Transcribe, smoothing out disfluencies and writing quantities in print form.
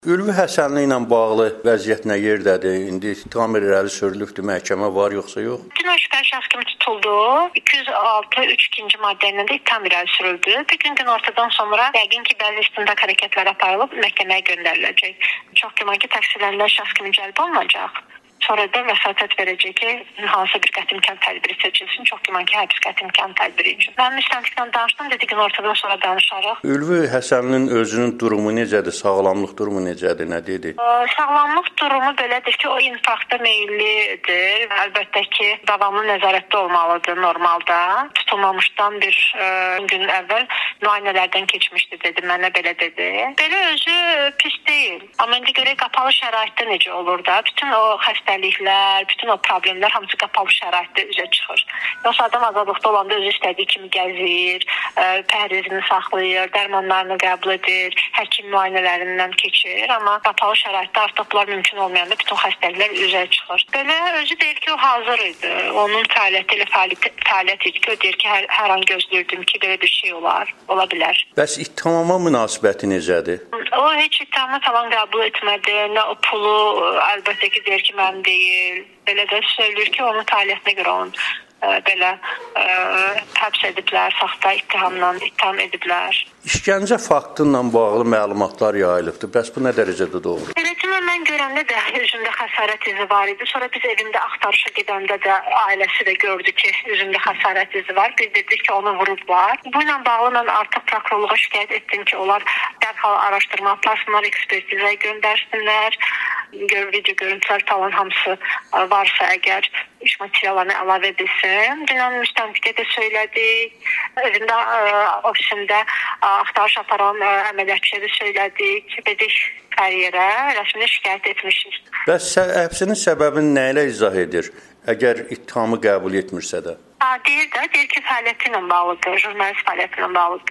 Ülvi Həsənli ilə bağlı vəziyyət nə yerdədir? İndi ittiham irəli sürülübdür, məhkəmə var yoxsa yox? Cinayət şübhəli şəxs kimi tutuldu. 206.3-2-ci maddə ilə də ittiham irəli sürüldü. Bir gün günortadan sonra yəqin ki, bəzi istintaq hərəkətləri aparılıb məhkəməyə göndəriləcək. Çox güman ki, təqsirlənilən şəxs kimi cəlb olunacaq. Sonra da vəsatət verəcək ki, hansı bir qəti imkan tədbiri seçilsin. Çox güman ki, həbs qəti imkan tədbiri üçün. Mən müstəntiqlə danışdım, dedi günortadan sonra danışarıq. Ülvi Həsənlinin özünün durumu necədir? Sağlamlıq durumu necədir? Nə dedi? Sağlamlıq durumu belədir ki, o infarkta meyillidir. Əlbəttə ki, davamlı nəzarətdə olmalıdır normalda. Tutulmamışdan bir gün əvvəl müayinələrdən keçmişdi dedi, mənə belə dedi. Belə özü pis deyil. Amma indi görək qapalı şəraitdə necə olur da, bütün o xəstəliklər, bütün o problemlər hamısı qapalı şəraitdə üzə çıxır. Yoxsa adam azadlıqda olanda özü istədiyi kimi gəzir, pəhrizini saxlayır, dərmanlarını qəbul edir, həkim müayinələrindən keçir, amma qapalı şəraitdə artıq bunlar mümkün olmayanda bütün xəstəliklər üzə çıxır. Belə özü deyir ki, o hazır idi. Onun fəaliyyəti ilə fəaliyyət idi ki, o deyir ki, hər an gözləyirdim ki, belə bir şey ola bilər. Bəs ittihama münasibəti necədir? O heç ittihamı falan qəbul etmədi. Nə o pulu əlbəttə ki, deyir ki, mənim deyil. Belə də söylür ki, onun fəaliyyətinə görə onun belə həbs ediblər, saxta ittiham ediblər. İşgəncə faktı ilə bağlı məlumatlar yayılıbdır. Bəs bu nə dərəcədə doğrudur? Eləcə mən görəndə də üzündə xəsarət izi var idi. Sonra biz evində axtarışa gedəndə də ailəsi də gördü ki, üzündə xəsarət izi var. Biz dedik ki, onu vurublar. Bu ilə bağlı mən artıq prokurorluğa şikayət etdim ki, onlar dərhal araşdırma aparsınlar, ekspertizaya göndərsinlər. Video görüntülər falan hamısı varsa əgər iş materiallarını əlavə edilsin. Dünən müstəntiqə də söylədik. Evində, ofisində axtarış aparan əməliyyatçıya da söylədik. Dedik hər yerə rəsmi şikayət etmişik. Bəs həbsinin səbəbini nə ilə izah edir? Əgər ittihamı qəbul etmirsə də? Deyir ki, fəaliyyəti ilə bağlıdır, jurnalist fəaliyyəti ilə bağlıdır.